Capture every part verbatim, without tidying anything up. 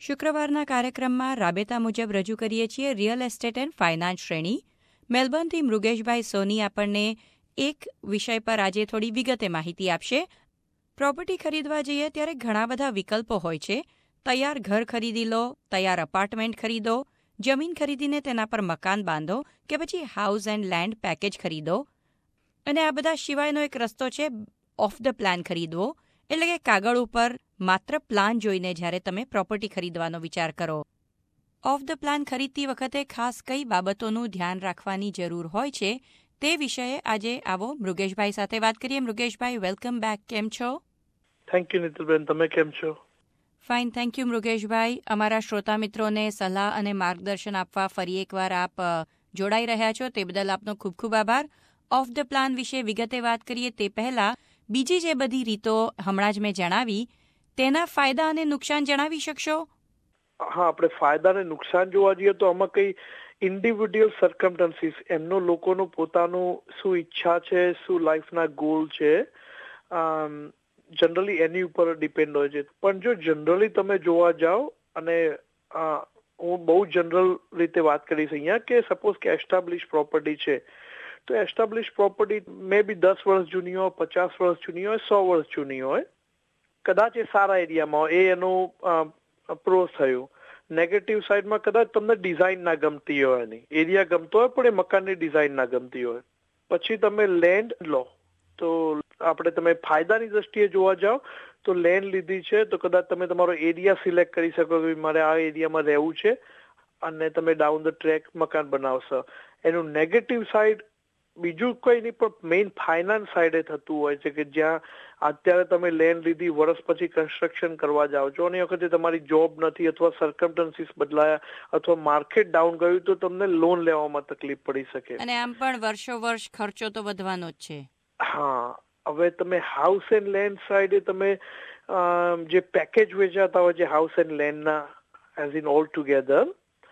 શુક્રવારના કાર્યક્રમમાં રાબેતા મુજબ રજૂ કરીએ છીએ રિયલ એસ્ટેટ એન્ડ ફાઇનાન્સ શ્રેણી. મેલબર્નથી મૃગેશભાઈ સોની આપણને એક વિષય પર આજે થોડી વિગતે માહિતી આપશે. પ્રોપર્ટી ખરીદવા જઈએ ત્યારે ઘણા બધા વિકલ્પો હોય છે. તૈયાર ઘર ખરીદી લો, તૈયાર અપાર્ટમેન્ટ ખરીદો, જમીન ખરીદીને તેના પર મકાન બાંધો કે પછી હાઉસ એન્ડ લેન્ડ પેકેજ ખરીદો. અને આ બધા સિવાયનો એક રસ્તો છે ઓફ ધ પ્લાન ખરીદવો, એટલે કે કાગળ ઉપર માત્ર પ્લાન જોઈને જ્યારે તમે પ્રોપર્ટી ખરીદવાનો વિચાર કરો. ઓફ ધ પ્લાન ખરીદતી વખતે ખાસ કઈ બાબતોનું ધ્યાન રાખવાની જરૂર હોય છે તે વિષયે આજે આવો મૃગેશભાઈ સાથે વાત કરીએ. Mrugeshbhai, welcome back. કેમ છો? થેન્ક યુ નીતિલબેન, તમે કેમ છો? Fine, thank you Mrugeshbhai. અમારા શ્રોતા મિત્રોને સલાહ અને માર્ગદર્શન આપવા ફરી એકવાર આપ જોડાઈ રહ્યા છો, તે બદલ આપનો ખૂબ ખૂબ આભાર. ઓફ ધ પ્લાન વિશે વિગતે વાત કરીએ તે પહેલા બીજી જે બધી રીતો હમણાં જ મેં જણાવી તેના ફાયદા અને નુકસાન જણાવી શકશો? હા, આપણે ફાયદા અને નુકસાન જોવા જઈએ તો આમાં કઈ ઇન્ડિવિડ્યુઅલ સર્કમસ્ટન્સીસ, એમનો લોકોનું પોતાનું શું ઈચ્છા છે, શું લાઈફના ગોલ છે, જનરલી એની ઉપર ડિપેન્ડ હોય છે. પણ જો જનરલી તમે જોવા જાઓ, અને હું બહુ જનરલ રીતે વાત કરીશ અહીંયા, કે સપોઝ કે એસ્ટાબ્લિશ પ્રોપર્ટી છે, તો એસ્ટાબ્લિશ પ્રોપર્ટી મે બી દસ વર્ષ જૂની હોય, પચાસ વર્ષ જૂની હોય, સો વર્ષ જૂની હોય. કદાચ એ સારા એરિયામાં હોય, એ એનું પ્રોસ થયું. નેગેટિવ સાઈડમાં કદાચ તમને ડિઝાઇન ના ગમતી હોય, એની એરિયા ગમતો હોય પણ એ મકાનની ડિઝાઇન ના ગમતી હોય. પછી તમે લેન્ડ લો, તો આપણે તમે ફાયદાની દ્રષ્ટિએ જોવા જાઓ તો લેન્ડ લીધી છે તો કદાચ તમે તમારો એરિયા સિલેક્ટ કરી શકો કે મારે આ એરિયામાં રહેવું છે, અને તમે ડાઉન ધ ટ્રેક મકાન બનાવશો. એનું નેગેટિવ સાઈડ બીજું કઈ નહીં પણ મેઇન ફાઇનાન્સ સાઈડે થતું હોય છે, કે જ્યાં અત્યારે તમે લેન્ડ લીધી, વર્ષ પછી કન્સ્ટ્રક્શન કરવા જાઓ છો અને એ વખતે તમારી જોબ નથી, અથવા સર્કમસ્ટન્સીસ બદલાયા, અથવા માર્કેટ ડાઉન ગયું, તો તમને લોન લેવામાં તકલીફ પડી શકે. અને આમ પણ વર્ષો વર્ષ ખર્ચો તો વધવાનો જ છે. હા, હવે તમે હાઉસ એન્ડ લેન્ડ સાઈડે તમે જે પેકેજ વેચાતા હોય છે હાઉસ એન્ડ લેન્ડના, એઝ ઇન ઓલ ટુગેધર,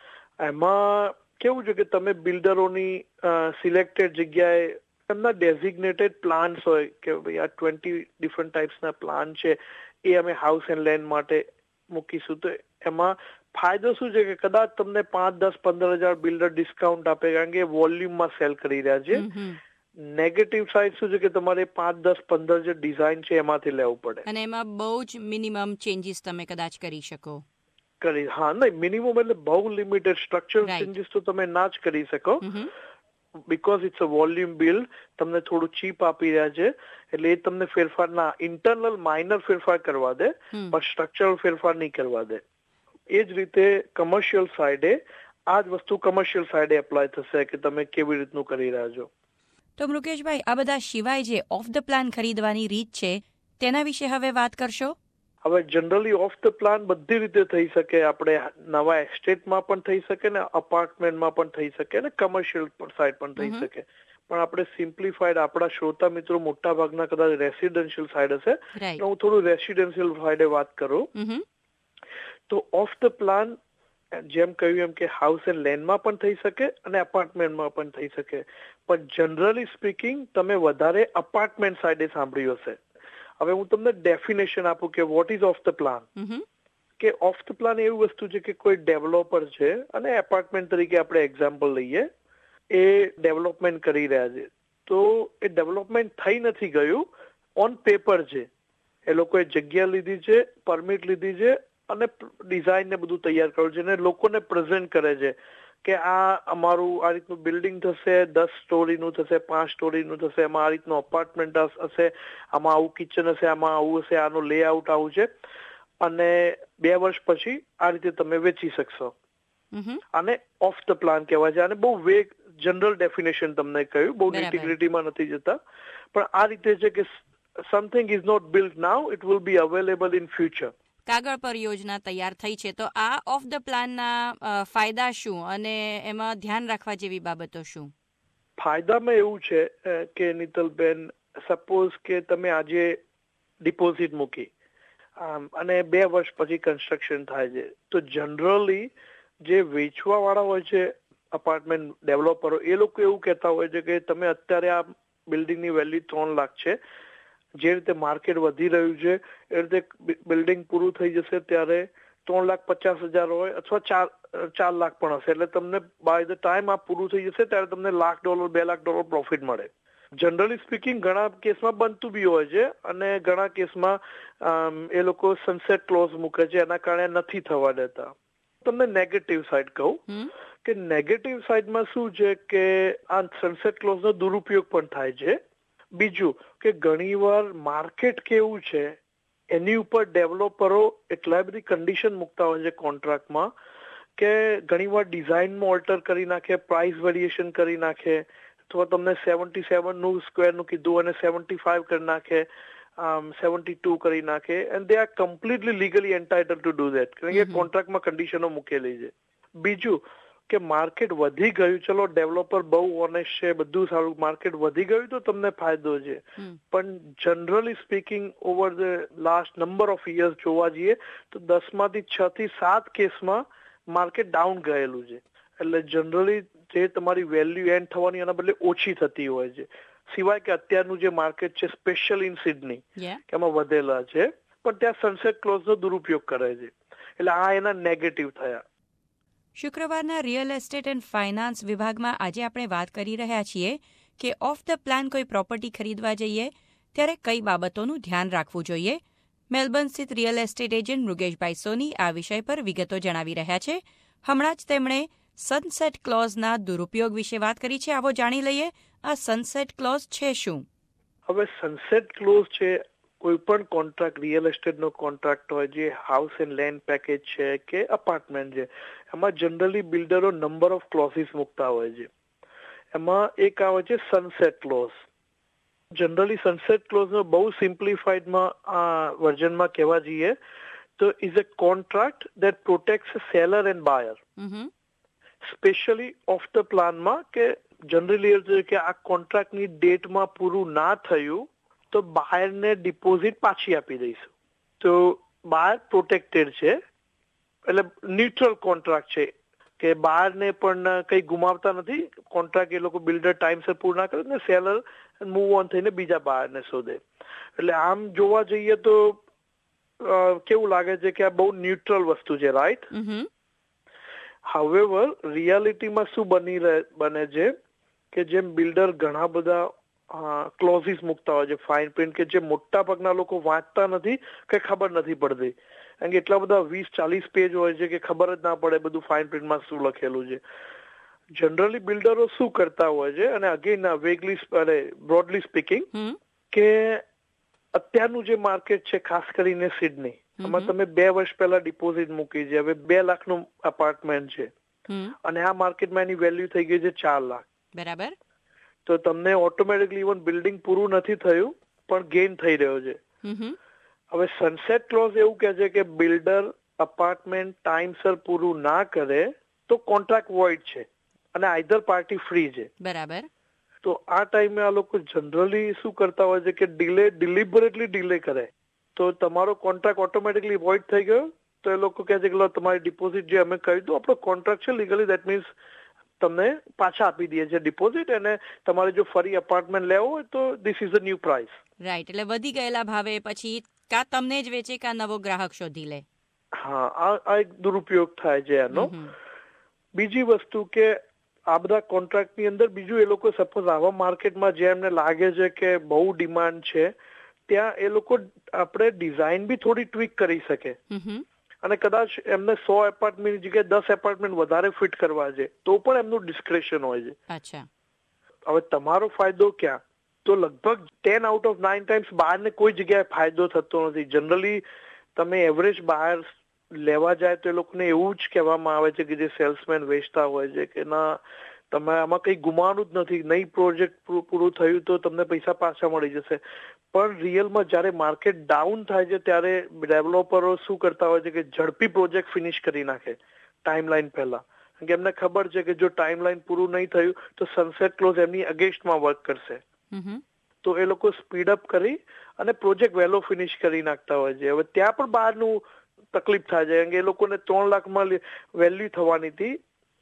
એમાં કેવું છે કે તમે બિલ્ડરોની સિલેક્ટેડ જગ્યાએ એમના ડેઝિગ્નેટેડ પ્લાન્સ હોય કે ભાઈ આ ટ્વેન્ટી ડિફરન્ટ ટાઈપ્સના પ્લાન છે, એ અમે હાઉસ એન્ડ લેન્ડ માટે મૂકીશું. તો એમાં ફાયદો શું છે કે કદાચ તમને પાંચ દસ પંદર હજાર બિલ્ડર ડિસ્કાઉન્ટ આપે, કારણ કે એ વોલ્યુમમાં સેલ કરી રહ્યા છે. નેગેટિવ સાઈડ શું છે કે તમારે પાંચ દસ પંદર જે ડિઝાઇન છે એમાંથી લેવું પડે, અને એમાં બહુ જ મિનિમમ ચેન્જીસ તમે કદાચ કરી શકો. કરી હા નહીં, મિનિમમ એટલે બહુ લિમિટેડ સ્ટ્રક્ચરલ ચેન્જીસ તો તમે ના જ કરી શકો, because it's a volume build. તમને થોડું ચીપ આપી રહ્યા છે એટલે એ તમને ફેરફાર ના, ઇન્ટરનલ માઇનર ફેરફાર કરવા દે, પણ સ્ટ્રક્ચરલ ફેરફાર નહીં કરવા દે. એ જ રીતે કમર્શિયલ સાઈડે આ જ વસ્તુ કમર્શિયલ સાઈડે એપ્લાય થશે કે તમે કેવી રીતનું કરી રહ્યા છો. તો મૃગેશભાઈ, આ બધા સિવાય જે ઓફ ધ પ્લાન ખરીદવાની રીત છે તેના વિશે હવે વાત કરશો? હવે જનરલી ઓફ ધ પ્લાન બધી રીતે થઈ શકે. આપણે નવા એસ્ટેટમાં પણ થઈ શકે, ને અપાર્ટમેન્ટમાં પણ થઈ શકે, ને કમર્શિયલ સાઈડ પણ થઈ શકે. પણ આપણે સિમ્પ્લિફાઈડ, આપણા શ્રોતા મિત્રો મોટા ભાગના કદાચ રેસિડેન્શિયલ સાઈડ હશે, હું થોડું રેસિડેન્શિયલ સાઈડે વાત કરું. તો ઓફ ધ પ્લાન જેમ કહ્યું એમ કે હાઉસ એન્ડ લેન્ડમાં પણ થઈ શકે અને અપાર્ટમેન્ટમાં પણ થઈ શકે. પણ જનરલી સ્પીકિંગ તમે વધારે અપાર્ટમેન્ટ સાઈડે સાંભળ્યું હશે. હવે હું તમને ડેફિનેશન આપું કે what is off the plan. કે ઓફ ધ પ્લાન એવું વસ્તુ છે કે કોઈ ડેવલપર છે અને એપાર્ટમેન્ટ તરીકે આપણે એક્ઝામ્પલ લઈએ, એ ડેવલપમેન્ટ કરી રહ્યા છે, તો એ ડેવલપમેન્ટ થઈ નથી ગયું, ઓન પેપર છે. એ લોકોએ જગ્યા લીધી છે, પરમિટ લીધી છે અને ડિઝાઇન ને બધું તૈયાર કર્યું છે, અને લોકોને પ્રેઝન્ટ કરે છે કે આ અમારું આ રીતનું બિલ્ડિંગ થશે, દસ સ્ટોરીનું થશે, પાંચ સ્ટોરીનું થશે, એમાં આ રીતનું અપાર્ટમેન્ટ હશે, આમાં આવું કિચન હશે, આમાં આવું હશે, આનું લેઆઉટ આવું છે, અને બે વર્ષ પછી આ રીતે તમે વેચી શકશો. અને ઓફ ધ પ્લાન કહેવાય છે. અને બહુ વેગ જનરલ ડેફિનેશન તમને કહ્યું, બહુ નિટીગ્રિટીમાં નથી જતા, પણ આ રીતે છે કે something is not built now, it will be available in future. કાગળ પર યોજના તૈયાર થઈ છે, તો આ ઓફ ધ પ્લાનના ફાયદા શું અને એમાં ધ્યાન રાખવા જેવી બાબતો શું? ફાયદામાં એવું છે કે નીતલબેન, સપોઝ કે તમે આજે ડિપોઝિટ મૂકી અને બે વર્ષ પછી કન્સ્ટ્રક્શન થાય છે, તો જનરલી જે વેચવા વાળા હોય છે અપાર્ટમેન્ટ ડેવલપરો, એ લોકો એવું કહેતા હોય છે કે તમે અત્યારે આ બિલ્ડિંગની વેલ્યુ ત્રણ લાખ છે, જે રીતે માર્કેટ વધી રહ્યું છે એ રીતે બિલ્ડિંગ પૂરું થઈ જશે ત્યારે ત્રણ લાખ પચાસ હજાર હોય અથવા ચાર ચાર લાખ પણ હશે, એટલે તમને બાય ધ ટાઈમ આ પૂરું થઈ જશે ત્યારે તમને લાખ ડોલર બે લાખ ડોલર પ્રોફિટ મળે. જનરલી સ્પીકિંગ ઘણા કેસમાં બનતું બી હોય છે અને ઘણા કેસમાં એ લોકો સનસેટ ક્લોઝ મૂકે છે, એના કારણે નથી થવા દેતા. તમને નેગેટિવ સાઈડ કહું કે નેગેટિવ સાઈડમાં શું છે કે આ સનસેટ ક્લોઝનો દુરુપયોગ પણ થાય છે. બીજું કે ઘણીવાર માર્કેટ કેવું છે એની ઉપર ડેવલપરો એટલા બધી કન્ડિશન મૂકતા હોય છે કોન્ટ્રાક્ટમાં કે ઘણીવાર ડિઝાઇનમાં ઓલ્ટર કરી નાખે, પ્રાઇસ વેરિએશન કરી નાખે, અથવા તમને સેવન્ટી સેવન નું સ્ક્વેરનું કીધું અને સેવન્ટી ફાઈવ કરી નાખે, સેવન્ટી ટુ કરી નાખે, and they are completely legally entitle to do that, કારણ કે કોન્ટ્રાક્ટમાં કન્ડિશનો મૂકેલી છે. બીજું કે માર્કેટ વધી ગયું, ચલો ડેવલપર બહુ ઓનેસ્ટ છે, બધું સારું, માર્કેટ વધી ગયું તો તમને ફાયદો છે, પણ generally speaking over the last number of years જોવા જઈએ તો દસ માંથી છ થી સાત કેસમાં માર્કેટ ડાઉન ગયેલું છે. એટલે જનરલી જે તમારી વેલ્યુ એન્ડ થવાની એના બદલે ઓછી થતી હોય છે. સિવાય કે અત્યારનું જે માર્કેટ છે સ્પેશિયલ ઇન સિડની કે એમાં વધેલા છે, પણ ત્યાં સનસેટ ક્લોઝનો દુરુપયોગ કરે છે. એટલે આ એના નેગેટિવ થયા. શુક્રવારના રિયલ એસ્ટેટ એન્ડ ફાઇનાન્સ વિભાગમાં આજે આપણે વાત કરી રહ્યા છીએ કે ઓફ ધ પ્લાન કોઈ પ્રોપર્ટી ખરીદવા જઈએ ત્યારે કઈ બાબતોનું ધ્યાન રાખવું જોઈએ. મેલબર્ન સ્થિત રિયલ એસ્ટેટ એજન્ટ મૃગેશભાઈ સોની આ વિષય પર વિગતો જણાવી રહ્યા છે. હમણાં જ તેમણે સનસેટ ક્લોઝના દુરુપયોગ વિશે વાત કરી છે. આવો જાણી લઈએ આ સનસેટ ક્લોઝ છે શું. હવે સનસેટ ક્લોઝ છે કોઈ પણ કોન્ટ્રાક્ટ, રિયલ એસ્ટેટનો કોન્ટ્રાક્ટ હોય, જે હાઉસ એન્ડ લેન્ડ પેકેજ છે કે અપાર્ટમેન્ટ છે, એમાં જનરલી બિલ્ડરો નંબર ઓફ ક્લોઝિસ મૂકતા હોય છે. એમાં એક આવે છે સનસેટ ક્લોઝ. જનરલી સનસેટ ક્લોઝનો બહુ સિમ્પ્લિફાઈડમાં આ વર્ઝનમાં કહેવા જઈએ તો is a contract that protects seller and buyer. Specially of the પ્લાનમાં કે જનરલી એવું છે કે આ કોન્ટ્રાક્ટની ડેટમાં પૂરું ના થયું તો બાયરને ડિપોઝિટ પાછી આપી દઈશું. તો બાયર પ્રોટેક્ટેડ છે, એટલે ન્યુટ્રલ કોન્ટ્રાક્ટ છે કે બાયરને પણ કંઈ ગુમાવતા નથી. કોન્ટ્રાક્ટ એ લોકો બિલ્ડર ટાઈમસર પૂરું ના કરે ને સેલર મૂવ ઓન થઈને બીજા બાયરને શોધે. એટલે આમ જોવા જઈએ તો કેવું લાગે છે કે આ બહુ ન્યુટ્રલ વસ્તુ છે, રાઈટ? હાવેવર રિયાલિટીમાં શું બની બને છે કે જેમ બિલ્ડર ઘણા બધા ક્લોઝિસ મૂકતા હોય છે ફાઇન પ્રિન્ટ, કે જે મોટા ભાગના લોકો વાંચતા નથી કે ખબર નથી પડતી, કારણ કે એટલા બધા વીસ ચાલીસ પેજ હોય છે કે ખબર જ ના પડે બધું ફાઇન પ્રિન્ટમાં શું લખેલું છે. જનરલી બિલ્ડરો શું કરતા હોય છે, અને અગેન વેગલી અરે બ્રોડલી સ્પીકિંગ, કે અત્યારનું જે માર્કેટ છે ખાસ કરીને સિડની, એમાં તમે બે વર્ષ પહેલા ડિપોઝિટ મૂકી છે, હવે બે લાખનું અપાર્ટમેન્ટ છે અને આ માર્કેટમાં એની વેલ્યુ થઈ ગઈ છે ચાર લાખ. બરાબર. તો તમને ઓટોમેટિકલી ઇવન બિલ્ડિંગ પૂરું નથી થયું પણ ગેઇન થઈ રહ્યો છે. હવે સનસેટ ક્લોઝ એવું કહે છે કે બિલ્ડર અપાર્ટમેન્ટ ટાઈમસર પૂરું ના કરે તો કોન્ટ્રાક્ટ વોઇડ છે અને આઈધર પાર્ટી ફ્રી છે. બરાબર. તો આ ટાઈમે આ લોકો જનરલી શું કરતા હોય છે કે ડિલે ડિલિબરેટલી ડિલે કરે તો તમારો કોન્ટ્રાક્ટ ઓટોમેટિકલી વોઇડ થઈ ગયો. તો એ લોકો કહે છે કે તમારી ડિપોઝિટ જે અમે કહ્યું હતું આપણો કોન્ટ્રાક્ટ છે લીગલી, દેટ મીન્સ તમને પાછા આપી દઈએ છે ડિપોઝિટ, અને તમારે જો ફરી અપાર્ટમેન્ટ લેવો હોય તો this is the new price. Right. એટલે વધી ગયેલા ભાવે પછી કા તમને જ વેચે કા નવો ગ્રાહક શોધી લે. હા, આ એક દુરુપયોગ થાય છે એનો. બીજી વસ્તુ કે આ બધા કોન્ટ્રાક્ટની અંદર બીજું એ લોકો સપોઝ આવા માર્કેટમાં જે એમને લાગે છે કે બહુ ડિમાન્ડ છે ત્યાં એ લોકો આપણે ડિઝાઇન બી થોડી ટ્વીક કરી શકે અને કદાચ એમને સો એપાર્ટમેન્ટ જગ્યાએ દસ એપાર્ટમેન્ટ વધારે ફિટ કરવા છે તો પણ એમનું ડિસ્ક્રેશન હોય છે. અચ્છા. હવે તમારો ફાયદો ક્યાં? તો લગભગ ten out of nine times બહારને કોઈ જગ્યાએ ફાયદો થતો નથી. જનરલી તમે એવરેજ બહાર લેવા જાય તો એ લોકોને એવું જ કહેવામાં આવે છે કે જે સેલ્સમેન વેચતા હોય છે કે ના તમે આમાં કંઈ ગુમાવવાનું જ નથી, નહીં પ્રોજેક્ટ પૂરું થયું તો તમને પૈસા પાછા મળી જશે. પણ રિયલમાં જ્યારે માર્કેટ ડાઉન થાય છે ત્યારે ડેવલપરો શું કરતા હોય છે કે ઝડપી પ્રોજેક્ટ ફિનિશ કરી નાખે ટાઈમલાઈન પહેલા, કારણ કે એમને ખબર છે કે જો ટાઈમલાઈન પૂરું નહીં થયું તો સનસેટ ક્લોઝ એમની અગેન્સ્ટમાં વર્ક કરશે. તો એ લોકો સ્પીડઅપ કરી અને પ્રોજેક્ટ વહેલો ફિનિશ કરી નાખતા હોય છે. હવે ત્યાં પણ બહારનું તકલીફ થાય છે કારણ કે એ લોકોને ત્રણ લાખમાં વેલ્યુ થવાની હતી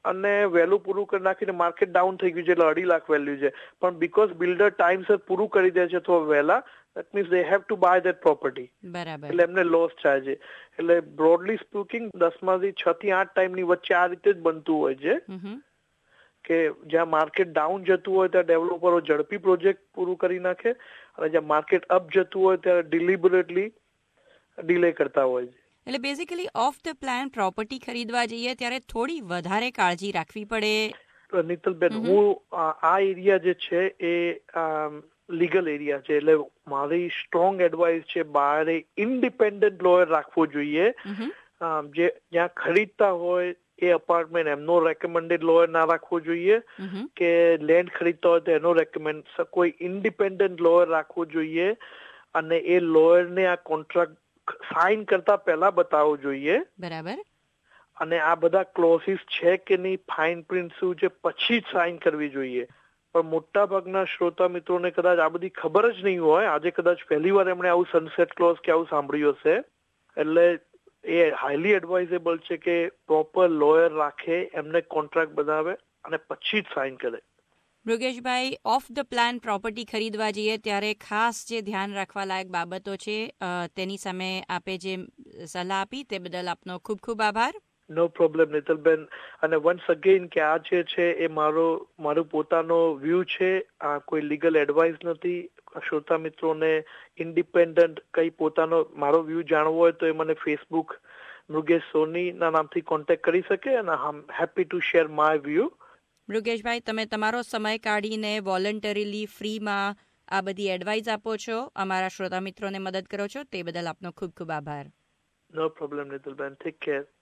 અને વહેલું પૂરું કરી નાખીને માર્કેટ ડાઉન થઈ ગયું છે એટલે અઢી લાખ વેલ્યુ છે, પણ બીકોઝ બિલ્ડર ટાઈમસર પૂરું કરી દે છે થોડા વહેલા, that means they have to buy that property, બરાબર, એટલે એમને લોસ થાય છે. એટલે બ્રોડલી સ્પીકિંગ દસ માંથી છ થી આઠ ટાઈમની વચ્ચે આ રીતે જ બનતું હોય છે કે જ્યાં માર્કેટ ડાઉન જતું હોય ત્યાં ડેવલપરો ઝડપી પ્રોજેક્ટ પૂરું કરી નાખે, અને જ્યાં માર્કેટ અપ જતું હોય ત્યારે ડિલિબરેટલી ડિલે કરતા હોય છે. એટલે basically of the plan property ખરીદવા જઈએ ત્યારે થોડી વધારે કાળજી રાખવી પડે. નીતલબેન, હું આ એરિયા જે છે એ લીગલ એરિયા છે, એટલે મારી સ્ટ્રોંગ એડવાઇસ છે બહાર ઇન્ડિપેન્ડન્ટ લોયર રાખવો જોઈએ. જે જ્યાં ખરીદતા હોય એ અપાર્ટમેન્ટ એમનો રેકમેન્ડેડ લોયર ના રાખવો જોઈએ, કે લેન્ડ ખરીદતા હોય તો એનો રેકમેન્ડ, કોઈ ઇન્ડિપેન્ડન્ટ લોયર રાખવો જોઈએ, અને એ લોયરને આ કોન્ટ્રાક્ટ સાઇન કરતા પહેલા બતાવવું જોઈએ. બરાબર. અને આ બધા ક્લોઝિસ છે કે નહીં, ફાઇન પ્રિન્ટ શું છે, પછી જ સાઇન કરવી જોઈએ. પણ મોટા ભાગના શ્રોતા મિત્રોને કદાચ આ બધી ખબર જ નહીં હોય, આજે કદાચ પહેલી વાર એમણે આવું સનસેટ ક્લોઝ કે આવું સાંભળ્યું હશે, એટલે એ હાઈલી એડવાઇઝેબલ છે કે પ્રોપર લોયર રાખે, એમને કોન્ટ્રાક્ટ બનાવે અને પછી જ સાઇન કરે. મૃગેશભાઈ, ઓફ ધ પ્લાન પ્રોપર્ટી ખરીદવા જઈએ ત્યારે ખાસ જે ધ્યાન રાખવા લાયક બાબતો છે તેની સામે આપે જે સલાહ આપી તે બદલ આપનો ખૂબ ખૂબ આભાર. નો પ્રોબ્લેમ નીતલબેન, અને વન્સ અગેઇન કે આ જે છે એ મારો મારું પોતાનો વ્યૂ છે, આ કોઈ લીગલ એડવાઇસ નથી. શ્રોતા મિત્રોને ઇન્ડિપેન્ડન્ટ કઈ પોતાનો મારો વ્યૂ જાણવો હોય તો એ મને ફેસબુક મૃગેશ સોની ના નામથી કોન્ટેક્ટ કરી શકે, અને I am happy to share my view. મૃગેશભાઈ, તમે તમારો સમય કાઢીને વોલન્ટરીલી ફ્રીમાં આ બધી એડવાઇસ આપો છો, અમારા શ્રોતા મિત્રોને મદદ કરો છો, તે બદલ આપનો ખૂબ ખૂબ આભાર. નો પ્રોબ્લેમ નીતલબેન, ટેક કેર.